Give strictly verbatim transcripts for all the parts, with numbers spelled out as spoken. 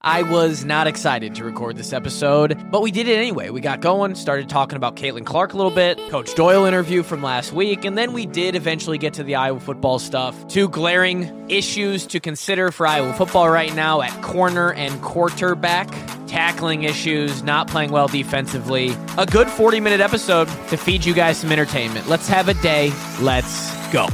I was not excited to record this episode, but we did it anyway. We got going, started talking about Caitlin Clark a little bit, Coach Doyle interview from last week, and then we did eventually get to the Iowa football stuff. Two glaring issues to consider for Iowa football right now at corner and quarterback. Tackling issues, not playing well defensively. A good forty-minute episode to feed you guys some entertainment. Let's have a day. Let's go.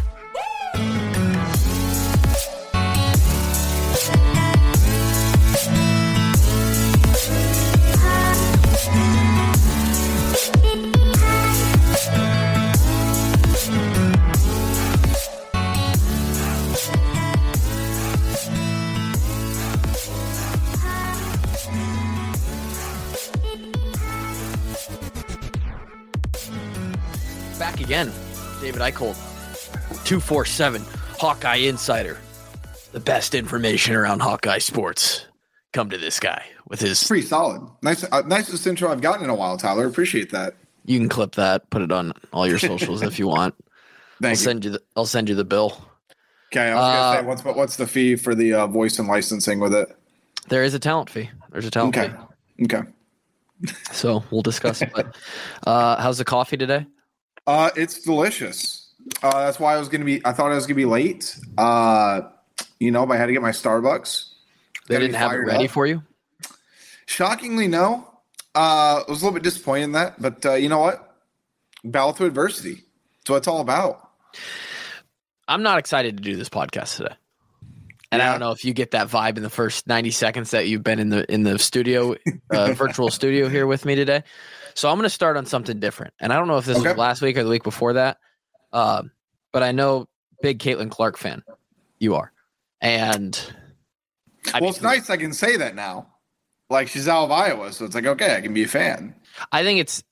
Back again, David Eicholt, two forty-seven Hawkeye Insider. The best information around Hawkeye sports. Come to this guy with his... Pretty solid. Nice, uh, nicest intro I've gotten in a while, Tyler. Appreciate that. You can clip that, put it on all your socials if you want. Thank I'll you. send you the, I'll send you the bill. Okay, I was Uh, gonna say, what's what's the fee for the uh, voice and licensing with it? There is a talent fee. There's a talent Okay, fee. okay. So we'll discuss it. But, uh, how's the coffee today? Uh, it's delicious. Uh, that's why I was gonna be. I thought I was gonna be late. Uh, you know, but I had to get my Starbucks. They Gotta didn't be have it fired ready up. for you? Shockingly, no. Uh, I was a little bit disappointed in that, but uh, you know what? Battle through adversity. That's what it's all about. I'm not excited to do this podcast today. And I Yeah. don't know if you get that vibe in the first ninety seconds that you've been in the in the studio, uh, virtual studio here with me today. So I'm going to start on something different. And I don't know if this Okay. was last week or the week before that, uh, but I know big Caitlin Clark fan you are. And I Well, mean, it's nice I can say that now. Like, she's out of Iowa, so it's like, okay, I can be a fan. I think it's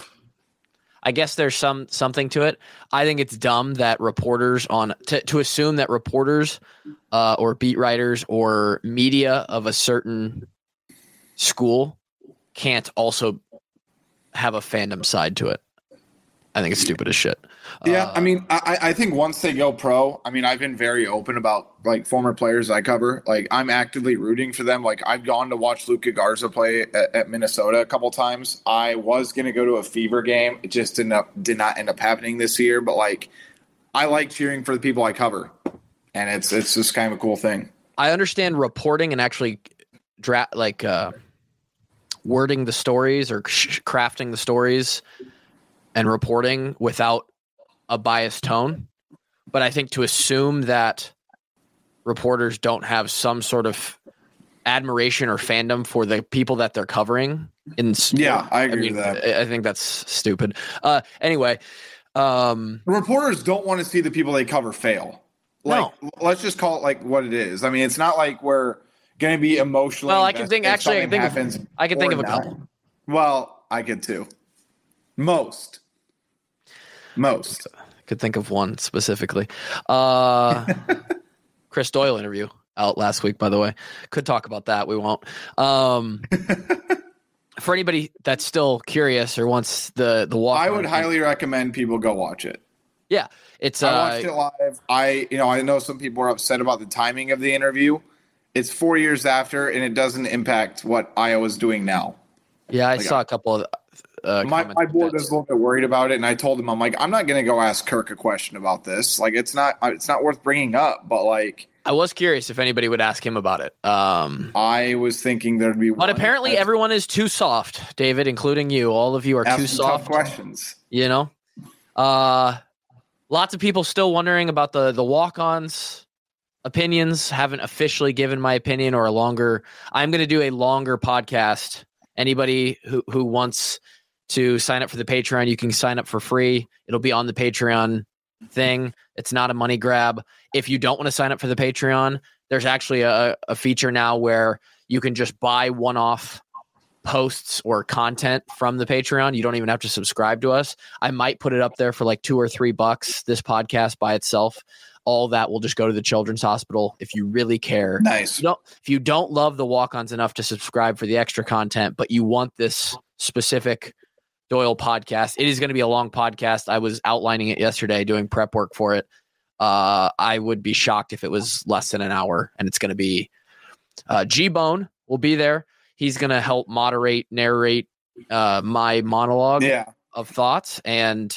I guess there's some something to it. I think it's dumb that reporters on to, to assume that reporters uh, or beat writers or media of a certain school can't also have a fandom side to it. I think it's stupid as shit. Yeah, Uh, I mean, I, I think once they go pro, I mean, I've been very open about like former players I cover. Like, I'm actively rooting for them. Like, I've gone to watch Luka Garza play at, at Minnesota a couple times. I was going to go to a Fever game. It just did not did not end up happening this year. But like, I like cheering for the people I cover, and it's it's just kind of a cool thing. I understand reporting and actually dra- like uh, wording the stories or sh- crafting the stories and reporting without a biased tone. But I think to assume that reporters don't have some sort of admiration or fandom for the people that they're covering in sport, Yeah, I agree mean, with that. I I think that's stupid. Uh, anyway, um, Reporters don't want to see the people they cover fail. Like, No. let's just call it like what it is. I mean, it's not like we're going to be emotionally. well, I can invested think if actually, I can something think happens of, I can think or of a not. couple. Well, I could too. Most. Most. Could think of one specifically. Uh, Chris Doyle interview out last week, by the way. Could talk about that. We won't. Um, for anybody that's still curious or wants the the walk, I would highly recommend people go watch it. Yeah, it's. I Uh, watched it live. I, you know, I know some people are upset about the timing of the interview. It's four years after, and it doesn't impact what Iowa's doing now. yeah, I like, saw a couple of. Uh, My, comments my board that's- is a little bit worried about it, and I told him, I'm like, I'm not going to go ask Kirk a question about this. Like, it's not, it's not worth bringing up. But like, I was curious if anybody would ask him about it. Um, I was thinking there'd be. but one apparently, that everyone is too soft, David, including you. All of you are asked too some tough soft. questions. You know, uh, lots of people still wondering about the the walk-ons opinions. Haven't officially given my opinion or a longer. I'm going to do a longer podcast. Anybody who who wants to sign up for the Patreon, you can sign up for free. It'll be on the Patreon thing. It's not a money grab. If you don't want to sign up for the Patreon, there's actually a, a feature now where you can just buy one-off posts or content from the Patreon. You don't even have to subscribe to us. I might put it up there for like two or three bucks, this podcast by itself. All that will just go to the Children's Hospital if you really care. Nice. If you don't, if you don't love the walk-ons enough to subscribe for the extra content, but you want this specific Doyle podcast, it is going to be a long podcast. I was outlining it yesterday, doing prep work for it. Uh, I would be shocked if it was less than an hour, and it's going to be uh, G-Bone will be there. He's going to help moderate, narrate uh, my monologue Yeah. of thoughts, and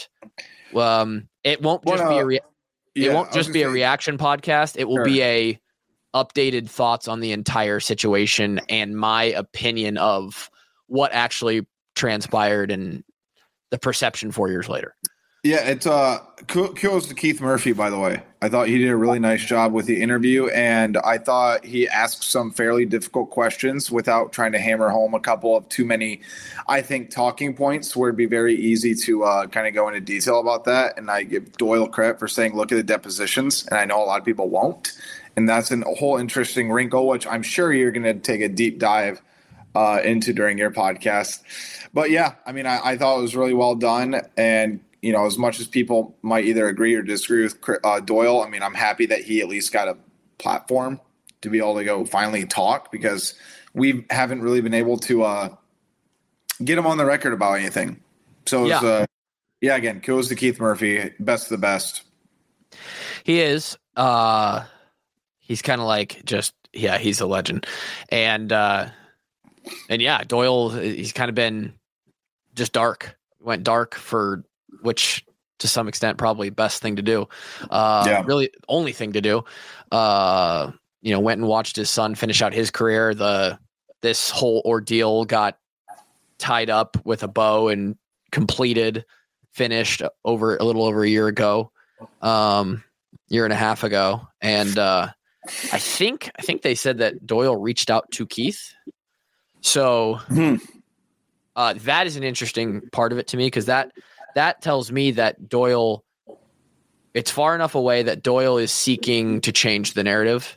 um, it won't just Well, be uh, a re- yeah, it I won't was just gonna be a say- reaction podcast. It will Sure. be a updated thoughts on the entire situation and my opinion of what actually transpired and the perception four years later. Yeah, it's uh kudos to Keith Murphy, by the way. I thought he did a really nice job with the interview, and I thought he asked some fairly difficult questions without trying to hammer home a couple of too many, I think, talking points where it'd be very easy to uh, kind of go into detail about that. And I give Doyle credit for saying, look at the depositions, and I know a lot of people won't. And that's a whole interesting wrinkle, which I'm sure you're going to take a deep dive uh, into during your podcast. But yeah, I mean, I, I thought it was really well done. And, you know, as much as people might either agree or disagree with uh, Doyle, I mean, I'm happy that he at least got a platform to be able to go finally talk, because we haven't really been able to uh, get him on the record about anything. So, Yeah. it's, uh, yeah, again, kudos to Keith Murphy. Best of the best. He is. Uh, he's kind of like just, yeah, he's a legend. And, uh, and yeah, Doyle, he's kind of been just dark, went dark for, which to some extent, probably best thing to do. Uh, Yeah. Really only thing to do. Uh, you know, went and watched his son finish out his career. The, this whole ordeal got tied up with a bow and completed, finished over a little over a year ago. Um, year and a half ago. And, uh, I think, I think they said that Doyle reached out to Keith. So, Hmm. uh, that is an interesting part of it to me, because that, that tells me that Doyle, it's far enough away that Doyle is seeking to change the narrative,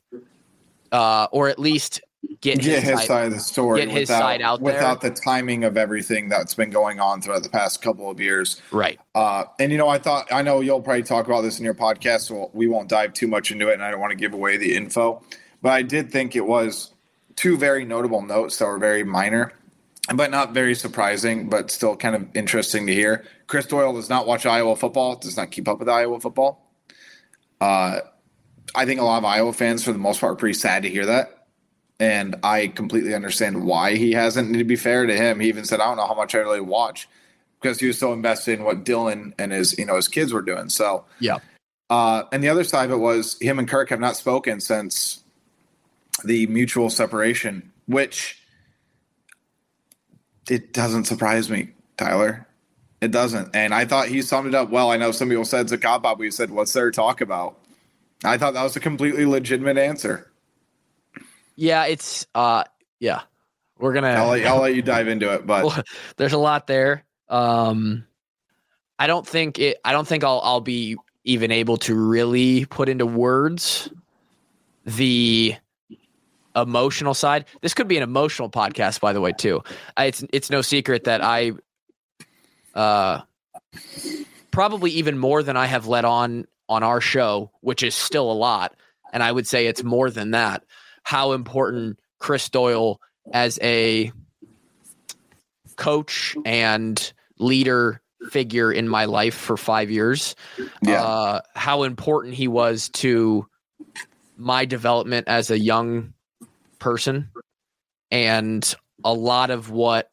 uh, or at least get, Get his, his side, side of the story get his without, side out there. without the timing of everything that's been going on throughout the past couple of years. Right. Uh, and, you know, I thought, I know you'll probably talk about this in your podcast, so we won't dive too much into it, and I don't want to give away the info. But I did think it was two very notable notes that were very minor, but not very surprising, but still kind of interesting to hear. Chris Doyle does not watch Iowa football, does not keep up with Iowa football. Uh, I think a lot of Iowa fans, for the most part, are pretty sad to hear that. And I completely understand why he hasn't. And to be fair to him, he even said, I don't know how much I really watch, because he was so invested in what Dylan and his, you know, his kids were doing. So, Yeah. uh, and the other side of it was him and Kirk have not spoken since the mutual separation, which it doesn't surprise me, Tyler. It doesn't. And I thought he summed it up well. I know some people said it's a cop-out, but he said, what's there to talk about? I thought that was a completely legitimate answer. Yeah. It's, uh, yeah, we're going to, I'll let, I'll let you dive into it, but well, there's a lot there. Um, I don't think it, I don't think I'll, I'll be even able to really put into words the emotional side. This could be an emotional podcast, by the way, too. I, it's, it's no secret that I, uh, probably even more than I have let on on our show, which is still a lot. And I would say it's more than that, how important Chris Doyle as a coach and leader figure in my life for five years, yeah, uh, how important he was to my development as a young person, and a lot of what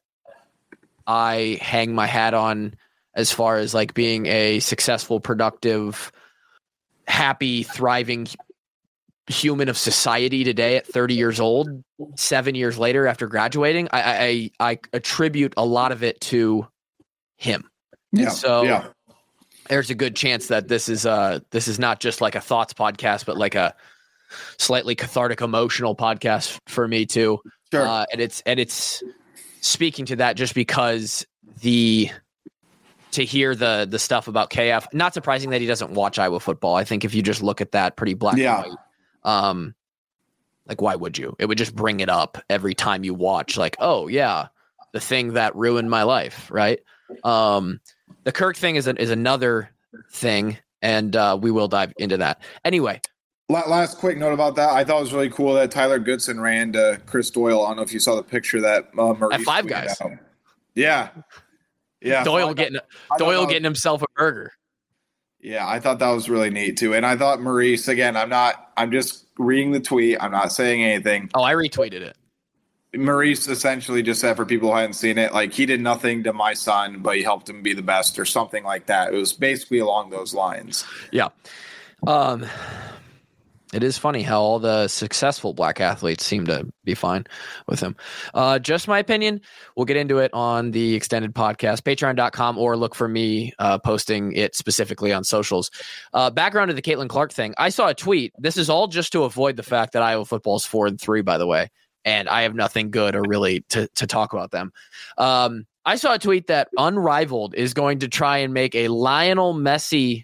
I hang my hat on as far as like being a successful, productive, happy, thriving human of society today at thirty years old, seven years later after graduating, I, I, I attribute a lot of it to him. yeah, So yeah. there's a good chance that this is uh this is not just like a thoughts podcast, but like a slightly cathartic, emotional podcast for me too. Sure. Uh, and it's and it's speaking to that just because the to hear the the stuff about K F, not surprising that he doesn't watch Iowa football. I think if you just look at that pretty black Yeah. and white, um, like why would you? It would just bring it up every time you watch. Like, oh yeah, the thing that ruined my life, right? Um, the Kirk thing is a, is another thing, and uh, we will dive into that anyway. La- Last quick note about that. I thought it was really cool that Tyler Goodson ran to Chris Doyle. I don't know if you saw the picture that uh, Maurice At Five tweeted Guys. out. Yeah. Yeah. Doyle I thought- getting I thought Doyle that was- getting himself a burger. Yeah, I thought that was really neat too. And I thought Maurice, again, I'm not, I'm just reading the tweet. I'm not saying anything. Oh, I retweeted it. Maurice essentially just said, for people who hadn't seen it, like, he did nothing to my son, but he helped him be the best or something like that. It was basically along those lines. Yeah. Um, it is funny how all the successful black athletes seem to be fine with him. Uh, just my opinion. We'll get into it on the extended podcast, patreon dot com, or look for me uh, posting it specifically on socials. Uh, background to the Caitlin Clark thing. I saw a tweet. This is all just to avoid the fact that Iowa football is four and three, by the way. And I have nothing good or really to, to talk about them. Um, I saw a tweet that Unrivaled is going to try and make a Lionel Messi,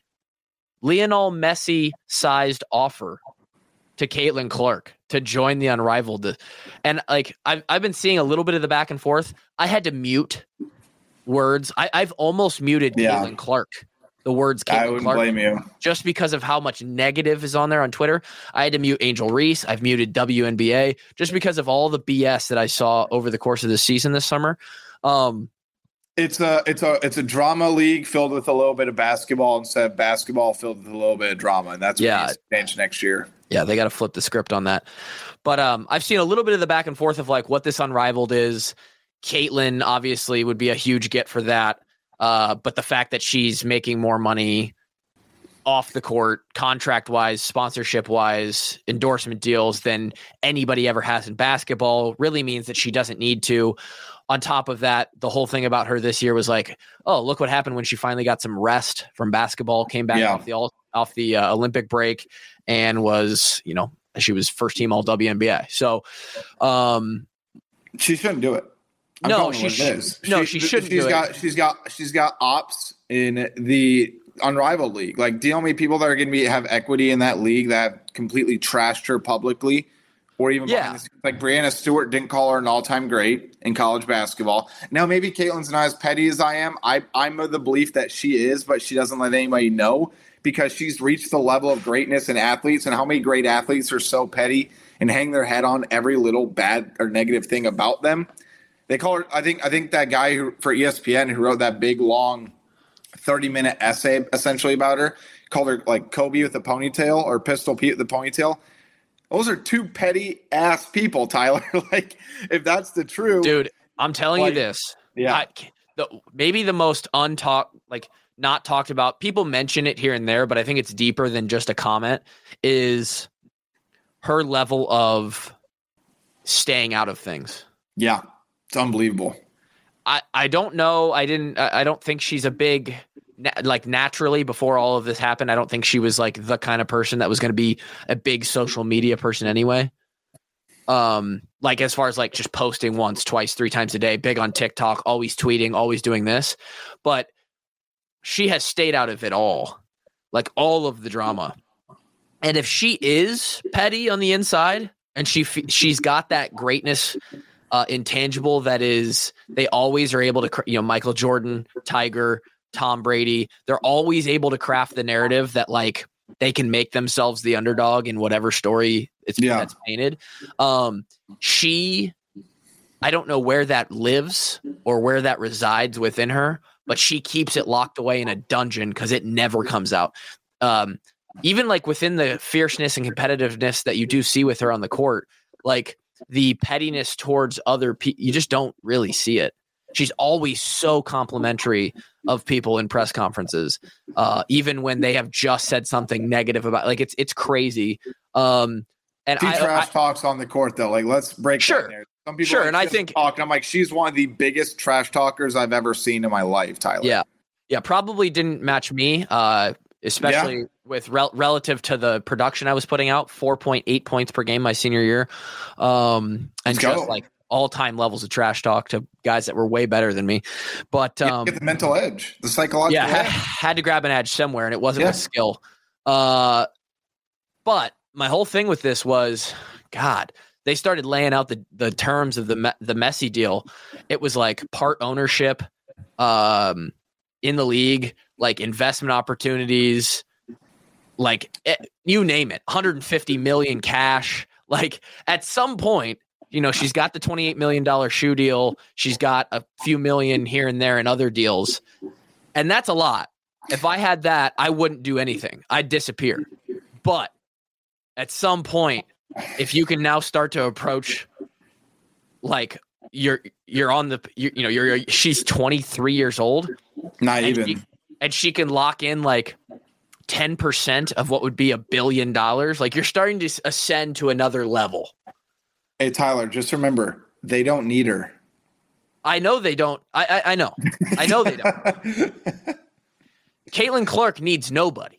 Lionel Messi sized offer to Caitlin Clark to join the Unrivaled. And like, I've, I've been seeing a little bit of the back and forth. I had to mute words. I, I've almost muted yeah. Caitlin Clark. The words Caitlin I wouldn't Clark, blame you. Just because of how much negative is on there on Twitter. I had to mute Angel Reese. I've muted W N B A just because of all the B S that I saw over the course of the season this summer. Um, it's a it's a it's a drama league filled with a little bit of basketball instead of basketball filled with a little bit of drama, and that's what yeah. needs to change next year. Yeah, they got to flip the script on that. But um, I've seen a little bit of the back and forth of like what this Unrivaled is. Caitlin obviously would be a huge get for that. Uh, but the fact that she's making more money off the court, contract wise, sponsorship wise, endorsement deals than anybody ever has in basketball really means that she doesn't need to. On top of that, the whole thing about her this year was like, oh, look what happened when she finally got some rest from basketball, came back yeah. off the all, off the uh, Olympic break, and was, you know, she was first team all W N B A. So um, she shouldn't do it. I'm no, she should. No, she, she shouldn't. She's do got. it. She's got. She's got ops in the Unrivaled league. Like, do you know how many people that are going to be have equity in that league that have completely trashed her publicly, or even yeah. behind the scenes? Like Brianna Stewart didn't call her an all-time great in college basketball. Now, maybe Caitlin's not as petty as I am. I, I'm of the belief that she is, but she doesn't let anybody know because she's reached the level of greatness in athletes. And how many great athletes are so petty and hang their head on every little bad or negative thing about them? They call her. I think. I think that guy who for E S P N who wrote that big long, thirty minute essay essentially about her called her like Kobe with a ponytail or Pistol Pete with the ponytail. Those are two petty ass people, Tyler. Like, if that's the truth, dude, I'm telling like, you this. Yeah, I, the, maybe the most untalked, like not talked about. People mention it here and there, but I think it's deeper than just a comment. Is her level of staying out of things? Yeah. It's unbelievable. I, I don't know. I didn't. I don't think she's a big like naturally before all of this happened. I don't think she was like the kind of person that was going to be a big social media person anyway. Um, like as far as like just posting once, twice, three times a day, big on TikTok, always tweeting, always doing this. But she has stayed out of it all, like all of the drama. And if she is petty on the inside and she she's got that greatness. Uh, intangible that is they always are able to, you know, Michael Jordan, Tiger, Tom Brady, they're always able to craft the narrative that like they can make themselves the underdog in whatever story it's yeah. that's painted. Um, she, I don't know where that lives or where that resides within her, but she keeps it locked away in a dungeon because it never comes out. Um, even like within the fierceness and competitiveness that you do see with her on the court, like the pettiness towards other people, you just don't really see it. She's always so complimentary of people in press conferences, uh, even when they have just said something negative about. Like it's it's crazy. Um, and she I, trash I, talks on the court though. Like let's break sure, that there. Some people sure, like and I think talk, and I'm like, she's one of the biggest trash talkers I've ever seen in my life, Tyler. Yeah, yeah, probably didn't match me. Uh, especially yeah. with rel- relative to the production I was putting out, four point eight points per game my senior year. Um, and Let's just go. like all time levels of trash talk to guys that were way better than me. But, um, get the mental edge, the psychological yeah, edge. had, had to grab an edge somewhere and it wasn't yeah. with skill. Uh, but my whole thing with this was, God, they started laying out the, the terms of the, the Messi deal. It was like part ownership, um, in the league, like investment opportunities, like it, you name it, one hundred fifty million cash. Like at some point, you know, she's got the twenty-eight million dollars shoe deal. She's got a few million here and there in other deals. And that's a lot. If I had that, I wouldn't do anything. I'd disappear. But at some point, if you can now start to approach like you're you're on the you, you know you're she's twenty-three years old, not and even, she, and she can lock in like ten percent of what would be a billion dollars. Like you're starting to ascend to another level. Hey Tyler, just remember they don't need her. I know they don't. I I, I know. I know they don't. Caitlin Clark needs nobody.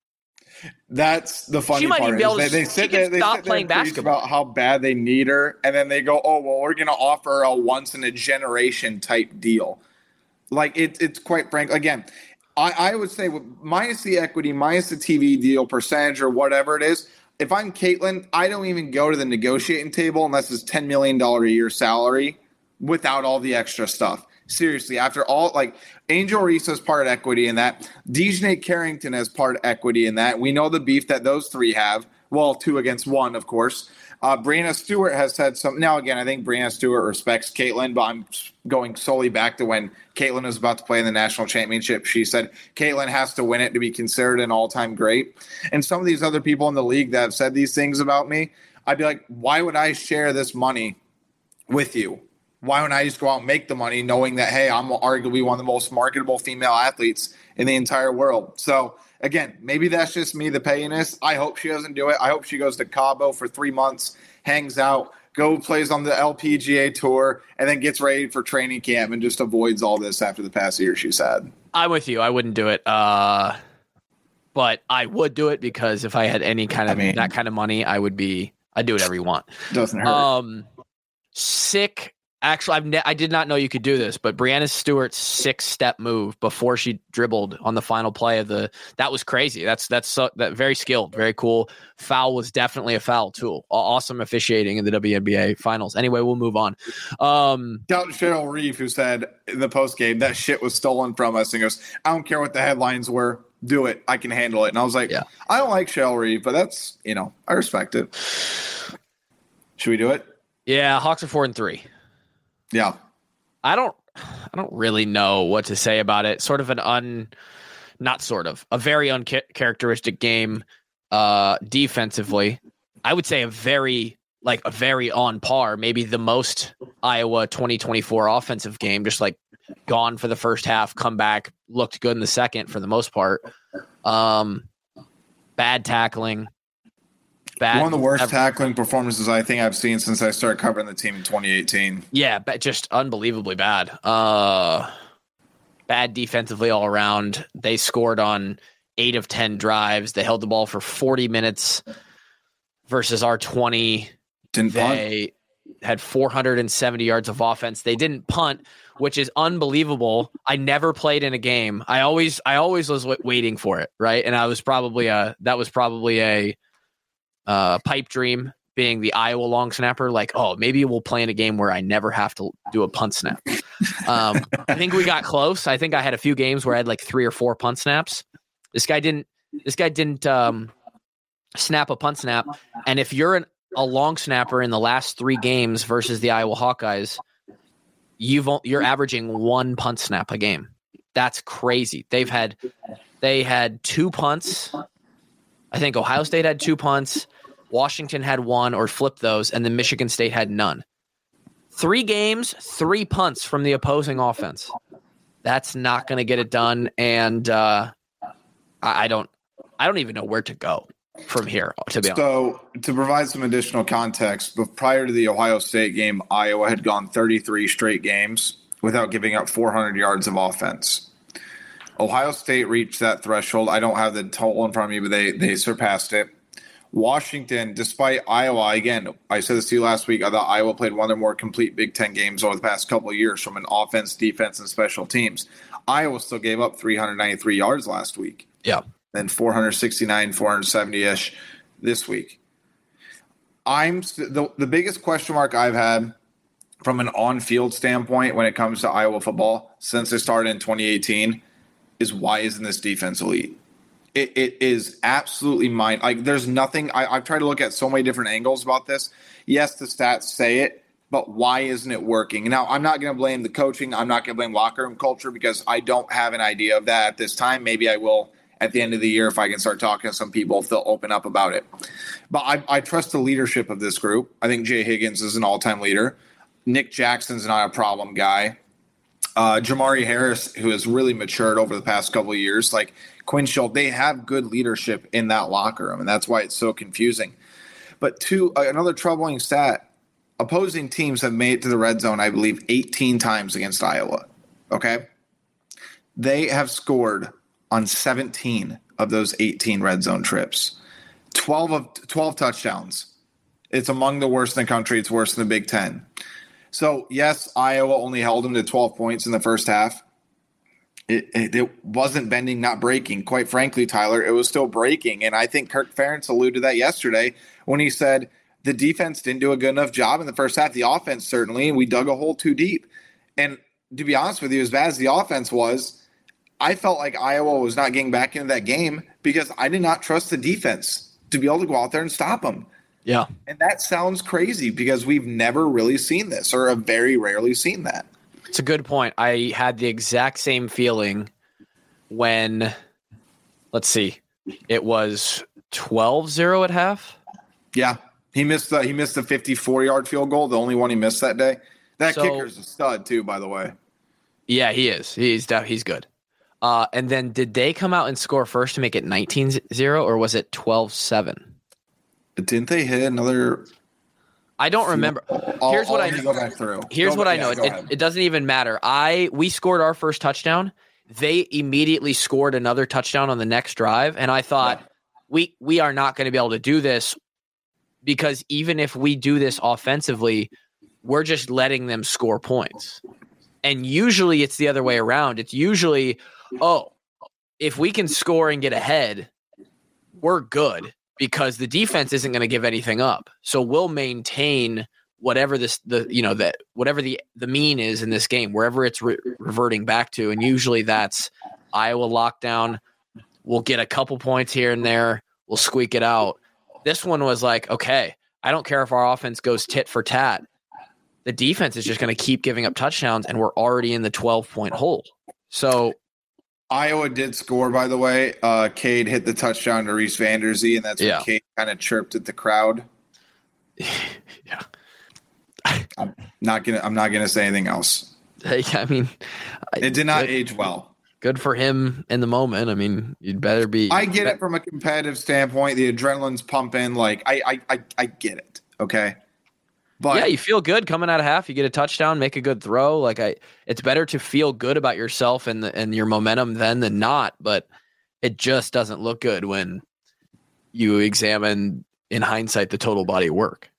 That's the funny she might part. Even be able to, they, they sit there, they stop sit there playing and preach basketball about how bad they need her, and then they go, "Oh, well, we're going to offer a once in a generation type deal." Like it, it's quite frank. Again, I, I would say minus the equity, minus the T V deal percentage or whatever it is. If I'm Caitlin, I don't even go to the negotiating table unless it's ten million dollars a year salary without all the extra stuff. Seriously, after all, like Angel Reese has part equity in that. Dejanay Carrington has part equity in that. We know the beef that those three have. Well, two against one, of course. Uh, Brianna Stewart has said some. Now, again, I think Brianna Stewart respects Caitlin, but I'm going solely back to when Caitlin was about to play in the national championship. She said Caitlin has to win it to be considered an all-time great. And some of these other people in the league that have said these things about me, I'd be like, why would I share this money with you? Why wouldn't I just go out and make the money knowing that, hey, I'm arguably one of the most marketable female athletes in the entire world? So, again, maybe that's just me, the payiness. I hope she doesn't do it. I hope she goes to Cabo for three months, hangs out, go plays on the L P G A Tour, and then gets ready for training camp and just avoids all this after the past year she's had. I'm with you. I wouldn't do it. Uh, but I would do it because if I had any kind of I mean, that kind of money, I would be – I'd do whatever you want. Doesn't hurt. Um, sick – Actually, I've ne- I did not know you could do this, but Brianna Stewart's six-step move before she dribbled on the final play of the that was crazy. That's that's so, that very skilled, very cool. Foul was definitely a foul too. Awesome officiating in the W N B A finals. Anyway, we'll move on. Um, Shout out to Cheryl Reeve, who said in the post game that shit was stolen from us, and goes, "I don't care what the headlines were. Do it. I can handle it." And I was like, yeah. I don't like Cheryl Reeve, but that's you know I respect it. Should we do it? Yeah, Hawks are four and three. Yeah. I don't I don't really know what to say about it. Sort of an un not sort of a very uncharacteristic game uh defensively. I would say a very like a very on par, maybe the most Iowa twenty twenty-four offensive game, just like gone for the first half, come back, looked good in the second for the most part. Um bad tackling. Bad, One of the worst ever. tackling performances I think I've seen since I started covering the team in twenty eighteen. Yeah, but just unbelievably bad. Uh, bad defensively all around. They scored on eight of ten drives. They held the ball for forty minutes versus our twenty. Didn't they punt. Had four hundred seventy yards of offense. They didn't punt, which is unbelievable. I never played in a game. I always, I always was waiting for it, right? And I was probably a that was probably a. Uh, pipe dream being the Iowa long snapper, like, oh, maybe we'll play in a game where I never have to do a punt snap. Um, I think we got close. I think I had a few games where I had like three or four punt snaps. This guy didn't. This guy didn't um, snap a punt snap. And if you're an, a long snapper in the last three games versus the Iowa Hawkeyes, you've you're averaging one punt snap a game. That's crazy. They've had they had two punts. I think Ohio State had two punts. Washington had one or flipped those, and then Michigan State had none. Three games, three punts from the opposing offense. That's not going to get it done, and uh, I, I don't, I don't even know where to go from here. To be honest. So, to provide some additional context, but prior to the Ohio State game, Iowa had gone thirty-three straight games without giving up four hundred yards of offense. Ohio State reached that threshold. I don't have the total in front of me, but they they surpassed it. Washington, despite Iowa, again, I said this to you last week, I thought Iowa played one of their more complete Big Ten games over the past couple of years from an offense, defense, and special teams. Iowa still gave up three hundred ninety-three yards last week. Yeah. Then four hundred sixty-nine, four hundred seventy-ish this week. I'm the, the biggest question mark I've had from an on-field standpoint when it comes to Iowa football since it started in twenty eighteen is why isn't this defense elite? It, it is absolutely mine. Like, there's nothing. I, I've tried to look at so many different angles about this. Yes, the stats say it, but why isn't it working? Now, I'm not going to blame the coaching. I'm not going to blame locker room culture because I don't have an idea of that at this time. Maybe I will at the end of the year if I can start talking to some people, if they'll open up about it. But I, I trust the leadership of this group. I think Jay Higgins is an all-time leader. Nick Jackson's not a problem guy. Uh, Jamari Harris, who has really matured over the past couple of years, like Quinn Schultz, they have good leadership in that locker room, and that's why it's so confusing. But two, uh, another troubling stat, opposing teams have made it to the red zone, I believe, eighteen times against Iowa. Okay? They have scored on seventeen of those eighteen red zone trips. twelve of twelve touchdowns. It's among the worst in the country. It's worse than the Big Ten. So, yes, Iowa only held them to twelve points in the first half. It, it, it wasn't bending, not breaking. Quite frankly, Tyler, it was still breaking. And I think Kirk Ferentz alluded to that yesterday when he said the defense didn't do a good enough job in the first half. The offense, certainly, and we dug a hole too deep. And to be honest with you, as bad as the offense was, I felt like Iowa was not getting back into that game because I did not trust the defense to be able to go out there and stop them. Yeah. And that sounds crazy because we've never really seen this or have very rarely seen that. It's a good point. I had the exact same feeling when, let's see, it was twelve zero at half. Yeah. He missed the, he missed the fifty-four-yard field goal, the only one he missed that day. That so, kicker's a stud too, by the way. Yeah, he is. He's he's good. Uh, and then did they come out and score first to make it nineteen zero, or was it twelve seven? Didn't they hit another? I don't remember. I'll, here's what I'll I know. Go back through. Here's go what back, I know. yeah, it, it, it doesn't even matter. I we scored our first touchdown. They immediately scored another touchdown on the next drive, and I thought, yeah. we we are not going to be able to do this because even if we do this offensively, we're just letting them score points. And usually it's the other way around. It's usually, oh, if we can score and get ahead, we're good because the defense isn't going to give anything up. So we'll maintain whatever this, the, you know, that whatever the, the mean is in this game, wherever it's re- reverting back to. And usually that's Iowa lockdown. We'll get a couple points here and there. We'll squeak it out. This one was like, okay, I don't care if our offense goes tit for tat. The defense is just going to keep giving up touchdowns, and we're already in the twelve-point hole. So Iowa did score, by the way. Uh, Cade hit the touchdown to Reese Vanderzee, and that's when yeah. Cade kind of chirped at the crowd. Yeah, I'm not gonna. I'm not gonna say anything else. Hey, I mean, it did not good, age well. Good for him in the moment. I mean, you'd better be. I get it from a competitive standpoint. The adrenaline's pumping. Like I, I, I, I get it. Okay. But yeah, you feel good coming out of half. You get a touchdown, make a good throw. Like I, it's better to feel good about yourself and the, and your momentum then than not. But it just doesn't look good when you examine, in hindsight, the total body of work.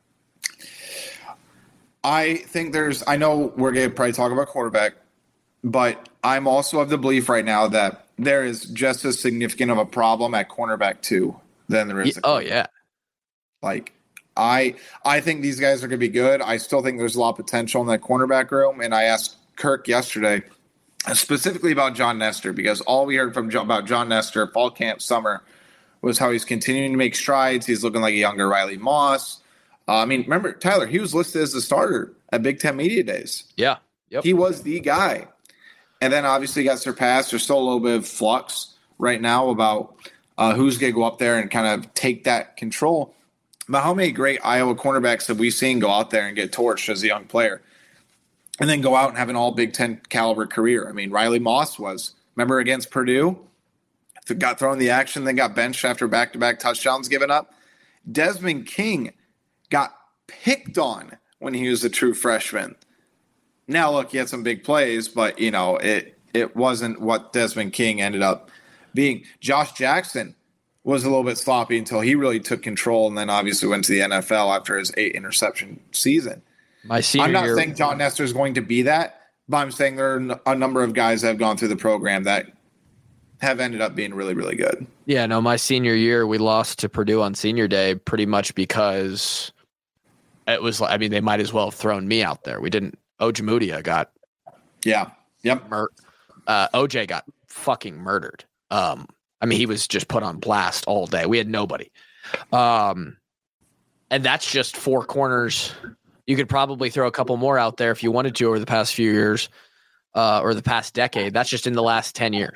I think there's. I know we're going to probably talk about quarterback, but I'm also of the belief right now that there is just as significant of a problem at cornerback too than there is. Yeah, oh yeah, like. I I think these guys are going to be good. I still think there's a lot of potential in that cornerback room. And I asked Kirk yesterday specifically about John Nestor because all we heard from about John Nestor fall camp summer was how he's continuing to make strides. He's looking like a younger Riley Moss. Uh, I mean, remember, Tyler, he was listed as the starter at Big Ten Media Days. Yeah. Yep. He was the guy. And then obviously got surpassed. There's still a little bit of flux right now about uh, who's going to go up there and kind of take that control. But how many great Iowa cornerbacks have we seen go out there and get torched as a young player and then go out and have an all Big Ten caliber career? I mean, Riley Moss was, remember against Purdue, got thrown in the action, then got benched after back-to-back touchdowns given up. Desmond King got picked on when he was a true freshman. Now, look, he had some big plays, but, you know, it, it wasn't what Desmond King ended up being. Josh Jackson was a little bit sloppy until he really took control and then obviously went to the N F L after his eight interception season. My senior I'm not year, saying John Nestor is going to be that, but I'm saying there are a number of guys that have gone through the program that have ended up being really, really good. Yeah, no, my senior year, we lost to Purdue on senior day pretty much because it was, I mean, they might as well have thrown me out there. We didn't, Ojemudia got, yeah, yep. Mur- uh, O J got fucking murdered. Um, I mean, he was just put on blast all day. We had nobody. Um, and that's just four corners. You could probably throw a couple more out there if you wanted to over the past few years uh, or the past decade. That's just in the last ten years.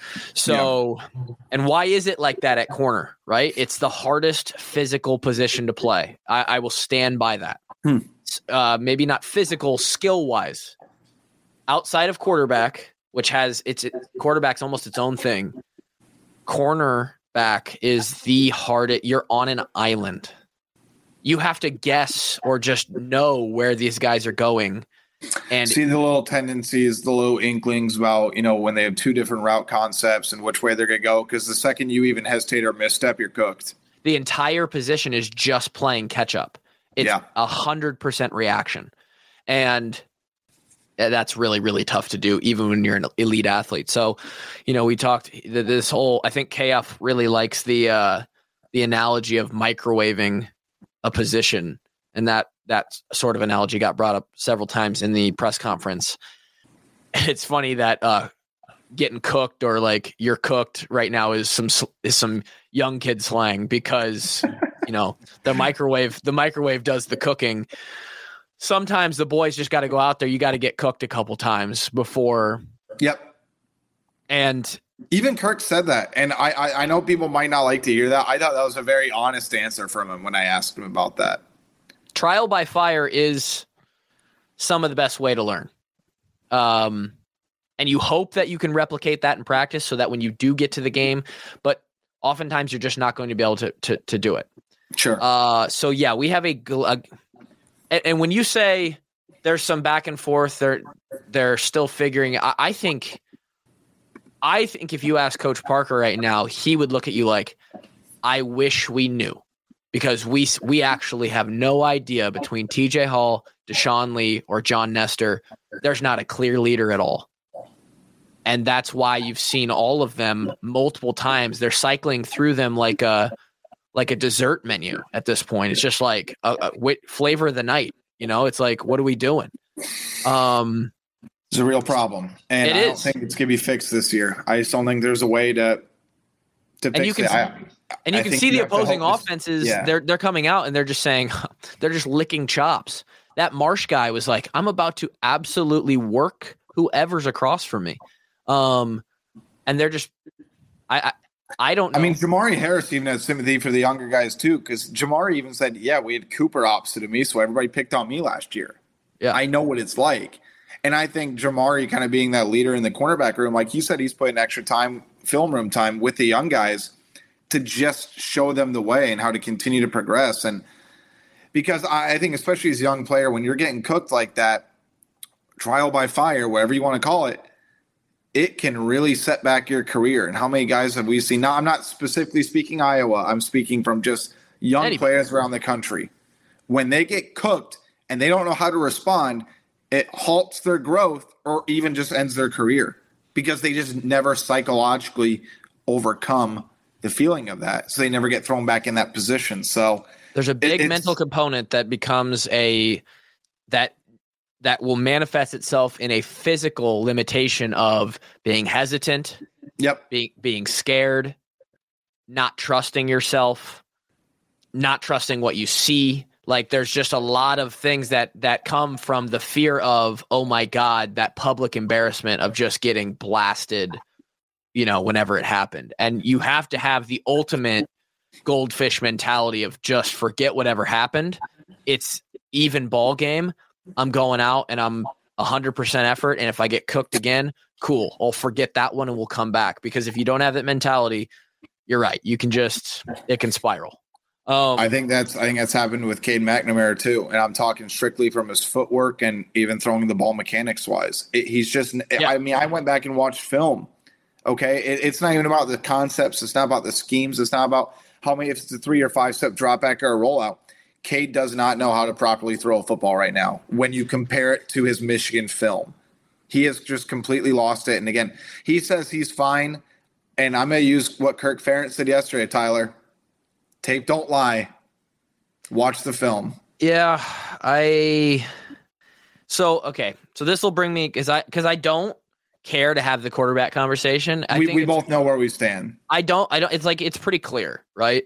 So, yeah. And why is it like that at corner, right? It's the hardest physical position to play. I, I will stand by that. Hmm. uh, maybe not physical, skill wise, outside of quarterback, which has its it, quarterback's almost its own thing. Cornerback is the hardest. You're on an island. You have to guess or just know where these guys are going. And see the little tendencies, the little inklings about, you know, when they have two different route concepts and which way they're going to go. Because the second you even hesitate or misstep, you're cooked. The entire position is just playing catch up. It's a yeah. hundred percent reaction. And that's really, really tough to do, even when you're an elite athlete. So, you know, we talked this whole, I think K F really likes the, uh, the analogy of microwaving a position. And that, that sort of analogy got brought up several times in the press conference. It's funny that uh, getting cooked or like you're cooked right now is some is some young kid slang because you know the microwave the microwave does the cooking. Sometimes the boys just got to go out there. You got to get cooked a couple times before. Yep. And even Kirk said that, and I, I I know people might not like to hear that. I thought that was a very honest answer from him when I asked him about that. Trial by fire is some of the best way to learn. Um, and you hope that you can replicate that in practice so that when you do get to the game, but oftentimes you're just not going to be able to to, to do it. Sure. Uh, so yeah, we have a, a and, and when you say there's some back and forth, they're they're still figuring. I, I think, I think if you ask Coach Parker right now, he would look at you like, I wish we knew. Because we we actually have no idea between T J Hall, Deshaun Lee, or John Nestor. There's not a clear leader at all. And that's why you've seen all of them multiple times. They're cycling through them like a like a dessert menu at this point. It's just like a, a wit, flavor of the night. You know, it's like, what are we doing? Um, it's a real problem. And it I is. don't think it's going to be fixed this year. I just don't think there's a way to, to fix and you can, it. I, And you I can think see you the have to opposing hope this- offenses, yeah. they're they're coming out and they're just saying, they're just licking chops. That Marsh guy was like, I'm about to absolutely work whoever's across from me. Um, and they're just, I I, I don't know. I mean, Jamari Harris even has sympathy for the younger guys too, because Jamari even said, yeah, we had Cooper opposite of me, so everybody picked on me last year. Yeah. I know what it's like. And I think Jamari kind of being that leader in the cornerback room, like he said, he's putting extra time, film room time with the young guys to just show them the way and how to continue to progress. And because I, I think especially as a young player, when you're getting cooked like that, trial by fire, whatever you want to call it, it can really set back your career. And how many guys have we seen? Now, I'm not specifically speaking Iowa. I'm speaking from just young Anybody. players around the country. When they get cooked and they don't know how to respond, it halts their growth or even just ends their career because they just never psychologically overcome the feeling of that. So they never get thrown back in that position. So there's a big it, mental component that becomes a that that will manifest itself in a physical limitation of being hesitant, yep. being being scared, not trusting yourself, not trusting what you see. Like there's just a lot of things that that come from the fear of, oh my God, that public embarrassment of just getting blasted, you know, whenever it happened. And you have to have the ultimate goldfish mentality of just forget whatever happened. It's even ball game. I'm going out and I'm one hundred percent effort. And if I get cooked again, cool. I'll forget that one and we'll come back. Because if you don't have that mentality, you're right. You can just, it can spiral. Um, I think that's I think that's happened with Cade McNamara too, and I'm talking strictly from his footwork and even throwing the ball mechanics wise. It, he's just Yeah. I mean I went back and watched film. Okay, it, it's not even about the concepts. It's not about the schemes. It's not about how many if it's a three or five step drop back or a rollout. Cade does not know how to properly throw a football right now. When you compare it to his Michigan film, he has just completely lost it. And again, he says he's fine. And I'm going to use what Kirk Ferentz said yesterday, Tyler. Tape don't lie. Watch the film. Yeah, I. So okay, so this will bring me because I because I don't care to have the quarterback conversation. I we think we it's- both know where we stand. I don't. I don't. It's like it's pretty clear, right?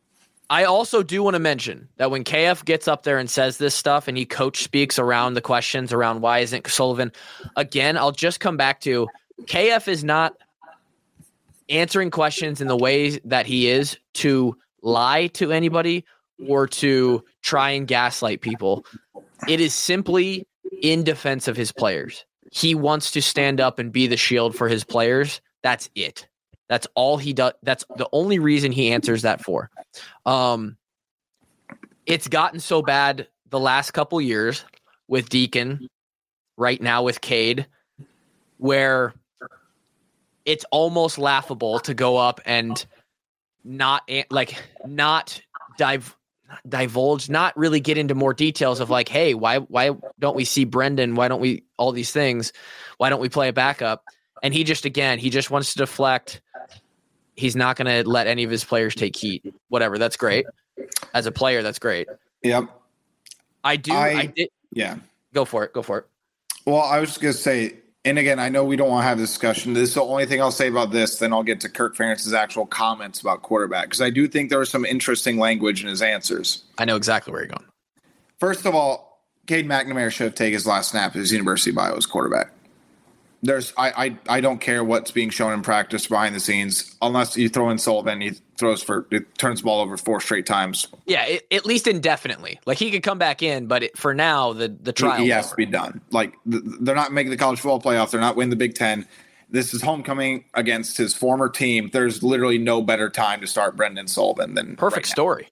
I also do want to mention that when K F gets up there and says this stuff, and he coach speaks around the questions around why isn't Sullivan, again, I'll just come back to K F is not answering questions in the ways that he is to lie to anybody or to try and gaslight people. It is simply in defense of his players. He wants to stand up and be the shield for his players. That's it. That's all he does. That's the only reason he answers that for. Um, it's gotten so bad the last couple years with Deacon, right now with Cade, where it's almost laughable to go up and not like not dive divulge, not really get into more details of like, hey, why why don't we see Brendan? Why don't we all these things? Why don't we play a backup? And he just again, he just wants to deflect. He's not going to let any of his players take heat. Whatever, that's great. As a player, that's great. Yep. I do. I, I did. Yeah. Go for it. Go for it. Well, I was just going to say, and again, I know we don't want to have this discussion. This is the only thing I'll say about this. Then I'll get to Kirk Ferentz's actual comments about quarterback, because I do think there was some interesting language in his answers. I know exactly where you're going. First of all, Cade McNamara should have taken his last snap as University of Iowa's quarterback. There's, I, I, I don't care what's being shown in practice behind the scenes, unless you throw in Sullivan, he throws for, it turns the ball over four straight times. Yeah, it, at least indefinitely. Like he could come back in, but it, for now, the the trial he, he has to be done. Like th- they're not making the college football playoff. They're not winning the Big Ten. This is homecoming against his former team. There's literally no better time to start Brendan Sullivan than perfect right story.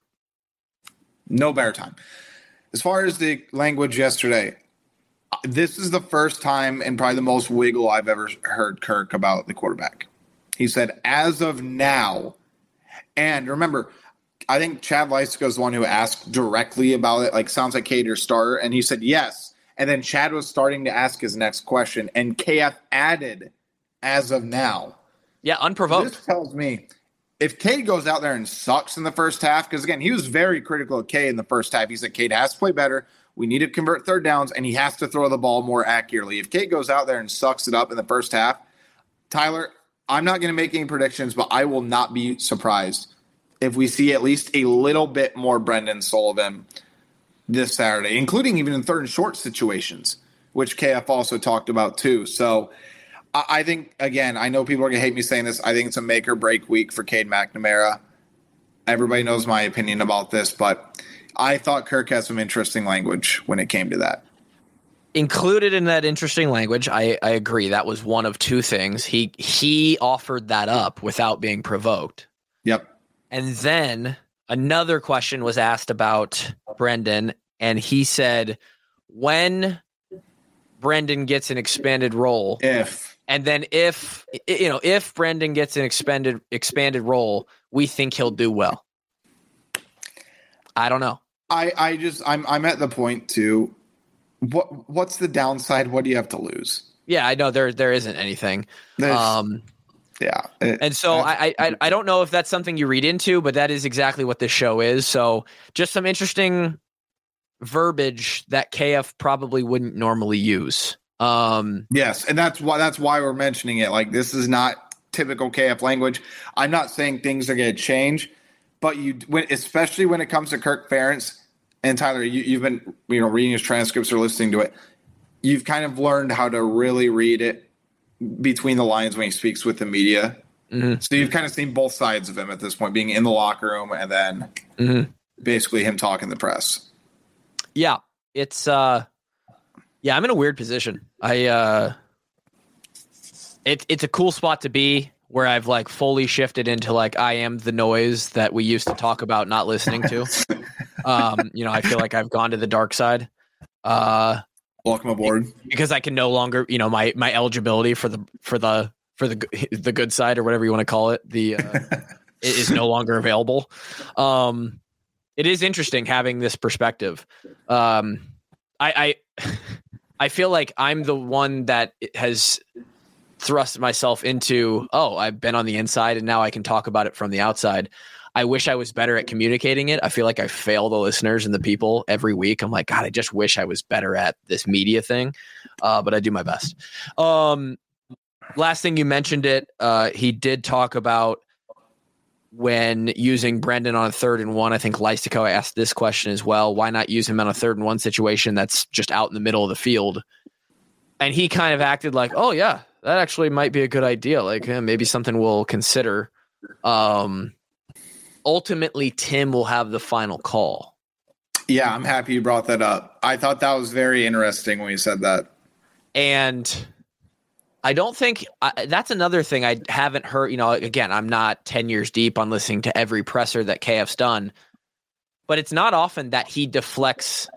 No better time. As far as the language yesterday, this is the first time and probably the most wiggle I've ever heard Kirk about the quarterback. He said, as of now, and remember, I think Chad Leisico is the one who asked directly about it, like, sounds like Cade your starter, and he said yes. And then Chad was starting to ask his next question, and K F added, as of now. Yeah, unprovoked. This tells me if Cade goes out there and sucks in the first half, because, again, he was very critical of Cade in the first half. He said Cade has to play better. We need to convert third downs, and he has to throw the ball more accurately. If Cade goes out there and sucks it up in the first half, Tyler, I'm not going to make any predictions, but I will not be surprised if we see at least a little bit more Brendan Sullivan this Saturday, including even in third and short situations, which K F also talked about too. So I, I think, again, I know people are going to hate me saying this. I think it's a make or break week for Cade McNamara. Everybody knows my opinion about this, but I thought Kirk had some interesting language when it came to that. Included in that interesting language, I, I agree. That was one of two things. He he offered that up without being provoked. Yep. And then another question was asked about Brendan, and he said, when Brendan gets an expanded role, if and then if you know if Brendan gets an expanded expanded role, we think he'll do well. I don't know. I, I just I'm I'm at the point too. What what's the downside? What do you have to lose? Yeah, I know there there isn't anything. There's, um, yeah, it, and so I, I I don't know if that's something you read into, but that is exactly what this show is. So just some interesting verbiage that K F probably wouldn't normally use. Um, yes, and that's why that's why we're mentioning it. Like, this is not typical K F language. I'm not saying things are going to change. But you, when, especially when it comes to Kirk Ferentz and Tyler, you, you've been, you know, reading his transcripts or listening to it. You've kind of learned how to really read it between the lines when he speaks with the media. Mm-hmm. So you've kind of seen both sides of him at this point, being in the locker room and then mm-hmm. basically him talking to the press. Yeah, it's uh, yeah, I'm in a weird position. I uh, it's it's a cool spot to be, where I've like fully shifted into like I am the noise that we used to talk about not listening to. um, you know, I feel like I've gone to the dark side. Uh, Welcome aboard. Because I can no longer, you know, my my eligibility for the for the for the the good side or whatever you want to call it, the uh, is no longer available. Um, it is interesting having this perspective. Um, I I I feel like I'm the one that has thrust myself into, oh, I've been on the inside and now I can talk about it from the outside. I wish I was better at communicating it. I feel like I fail the listeners and the people every week. I'm like, God, I just wish I was better at this media thing. Uh, but I do my best. Um, last thing you mentioned it. Uh, he did talk about when using Brendan on a third and one. I think Leisico asked this question as well. Why not use him on a third and one situation that's just out in the middle of the field? And he kind of acted like, oh yeah, that actually might be a good idea. Like eh, maybe something we'll consider. Um, ultimately, Tim will have the final call. Yeah, I'm happy you brought that up. I thought that was very interesting when you said that. And I don't think I, that's another thing I haven't heard. You know, again, I'm not ten years deep on listening to every presser that K F's done, but it's not often that he deflects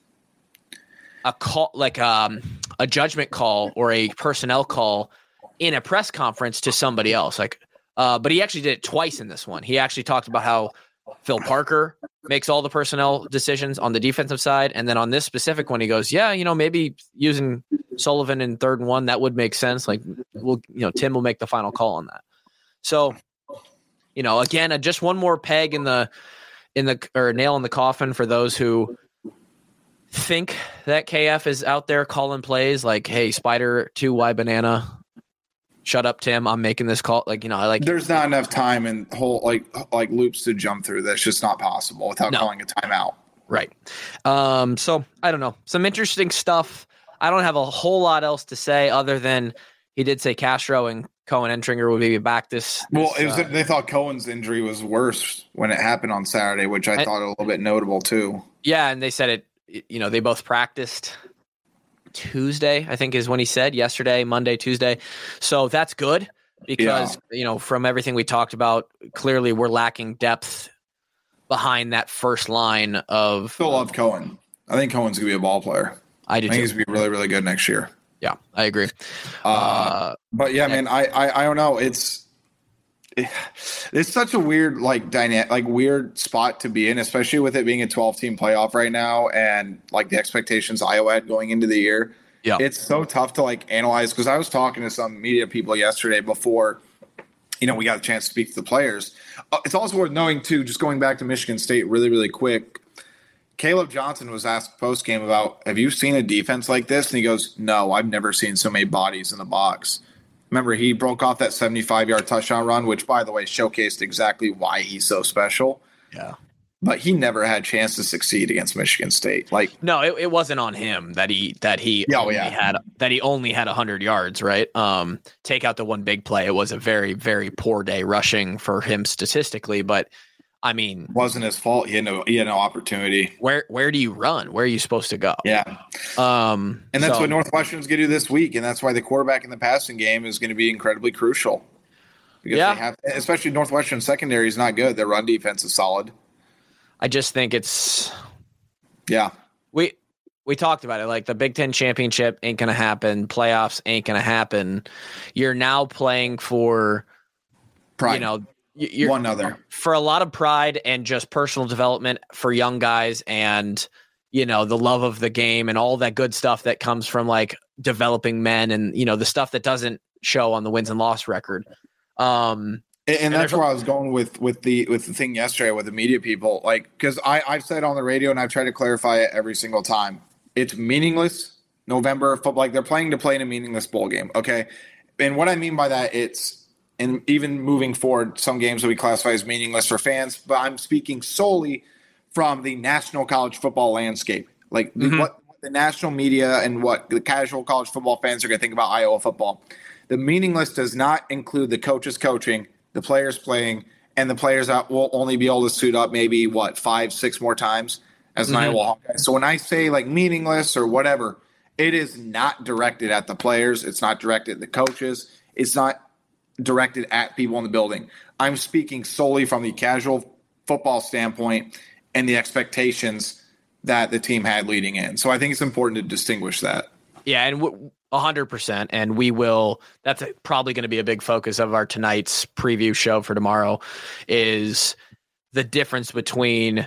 a call, like um, a judgment call or a personnel call in a press conference to somebody else. Like, uh, but he actually did it twice in this one. He actually talked about how Phil Parker makes all the personnel decisions on the defensive side. And then on this specific one, he goes, yeah, you know, maybe using Sullivan in third and one, that would make sense. Like, we'll, you know, Tim will make the final call on that. So, you know, again, uh, just one more peg in the, in the, or nail in the coffin for those who think that K F is out there calling plays like, hey, Spider two Y banana, shut up, Tim, I'm making this call. Like, you know, I like, there's not enough time and whole like like loops to jump through. That's just not possible without no. calling a timeout. Right. Um, so I don't know. Some interesting stuff. I don't have a whole lot else to say other than he did say Castro and Cohen Entringer will be back this. this well, it was, uh, they thought Cohen's injury was worse when it happened on Saturday, which I, I thought a little bit notable too. Yeah, and they said it. You know, they both practiced Tuesday, I think is when he said yesterday, Monday, Tuesday. So that's good because, yeah. you know, from everything we talked about, clearly we're lacking depth behind that first line of. Still love Cohen. I think Cohen's going to be a ball player. I do I think too. he's going to be really, really good next year. Yeah, I agree. Uh, uh, but yeah, man, I, I, I don't know. It's, it's such a weird, like dynamic, like weird spot to be in, especially with it being a twelve team playoff right now. And like the expectations Iowa had going into the year. Yeah. It's so tough to like analyze. Cause I was talking to some media people yesterday before, you know, we got a chance to speak to the players. Uh, it's also worth knowing too, just going back to Michigan State really, really quick. Caleb Johnson was asked post game about, have you seen a defense like this? And he goes, no, I've never seen so many bodies in the box. Remember, he broke off that seventy-five yard touchdown run, which, by the way, showcased exactly why he's so special. Yeah. But he never had a chance to succeed against Michigan State. Like, no, it, it wasn't on him that he that he oh, only yeah. had that he only had one hundred yards, right? Um, take out the one big play. It was a very, very poor day rushing for him statistically, but I mean, it wasn't his fault. He had no he had no opportunity. Where where do you run? Where are you supposed to go? Yeah. Um, and that's so, what Northwestern's going to do this week, and that's why the quarterback in the passing game is going to be incredibly crucial. Because yeah. they have, especially Northwestern secondary is not good. Their run defense is solid. I just think it's yeah. We we talked about it. Like the Big Ten championship ain't gonna happen. Playoffs ain't gonna happen. You're now playing for pride. You know, you're, one other for a lot of pride and just personal development for young guys, and you know the love of the game and all that good stuff that comes from like developing men, and you know the stuff that doesn't show on the wins and loss record. Um, And, and that's where I was going with with the with the thing yesterday with the media people, like because I I've said on the radio and I've tried to clarify it every single time. It's meaningless. November football, like they're playing to play in a meaningless bowl game. Okay, and what I mean by that, it's and even moving forward, some games that we classify as meaningless for fans, but I'm speaking solely from the national college football landscape, like mm-hmm. what, what the national media and what the casual college football fans are going to think about Iowa football. The meaningless does not include the coaches coaching, the players playing, and the players that will only be able to suit up maybe, what, five, six more times as an mm-hmm. Iowa Hawkeye. So when I say, like, meaningless or whatever, it is not directed at the players. It's not directed at the coaches. It's not directed at people in the building. I'm speaking solely from the casual football standpoint and the expectations that the team had leading in. So I think it's important to distinguish that. Yeah, and w- one hundred percent. And we will – that's probably going to be a big focus of our tonight's preview show for tomorrow is the difference between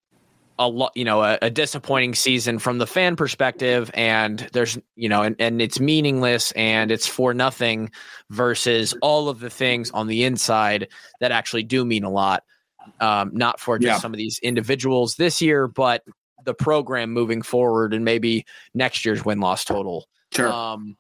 a lot, you know, a, a disappointing season from the fan perspective, and there's, you know, and, and it's meaningless and it's for nothing versus all of the things on the inside that actually do mean a lot. Um, not for just yeah. some of these individuals this year, but the program moving forward and maybe next year's win-loss total. Sure. Um,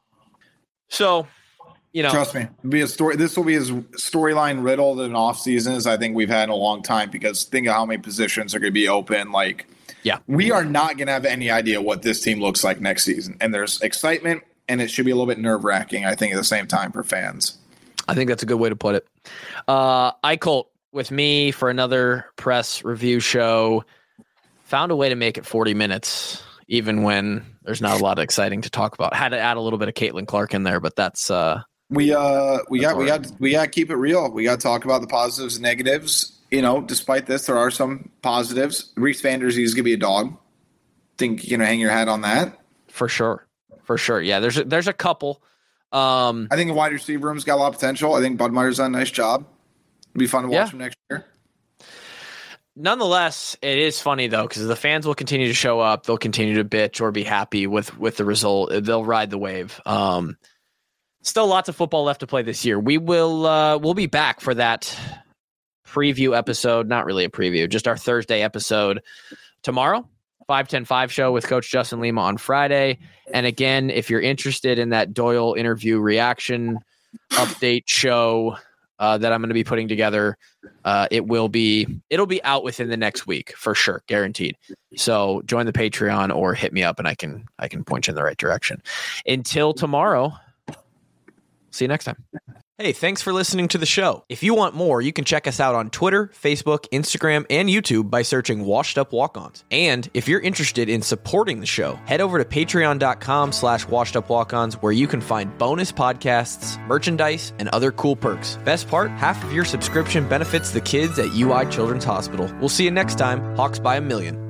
so, you know, trust me, it'll be a story. This will be as storyline riddled in off season as I think we've had in a long time, because think of how many positions are going to be open. Like, yeah, we are not going to have any idea what this team looks like next season. And there's excitement, and it should be a little bit nerve wracking, I think, at the same time for fans. I think that's a good way to put it. Uh, I Colt with me for another press review show. found a way to make it forty minutes, even when there's not a lot of exciting to talk about. Had to add a little bit of Caitlin Clark in there, but that's uh, we uh we that's got we got we got to keep it real. We got to talk about the positives and negatives. You know, despite this, there are some positives. Reese Vanders is gonna be a dog. Think you're gonna hang your hat on that for sure, for sure. Yeah, there's a, there's a couple. Um, I think the wide receiver room's got a lot of potential. I think Budmeyer's done a nice job. It'll be fun to watch Yeah. him next year. Nonetheless, it is funny though, because the fans will continue to show up. They'll continue to bitch or be happy with with the result. They'll ride the wave. Um, still lots of football left to play this year. We will uh, we'll be back for that preview episode. Not really a preview, just our Thursday episode tomorrow. five ten five show with Coach Justin Lima on Friday. And again, if you're interested in that Doyle interview reaction update show uh, that I'm going to be putting together, uh, it will be it'll be out within the next week for sure, guaranteed. So join the Patreon or hit me up and I can I can point you in the right direction. Until tomorrow, see you next time. Hey, thanks for listening to the show. If you want more, you can check us out on Twitter, Facebook, Instagram, and YouTube by searching Washed Up Walk-Ons. And if you're interested in supporting the show, head over to patreon.com slash washed up walk-ons where you can find bonus podcasts, merchandise, and other cool perks. Best part, half of your subscription benefits the kids at U I Children's Hospital. We'll see you next time. Hawks by a million.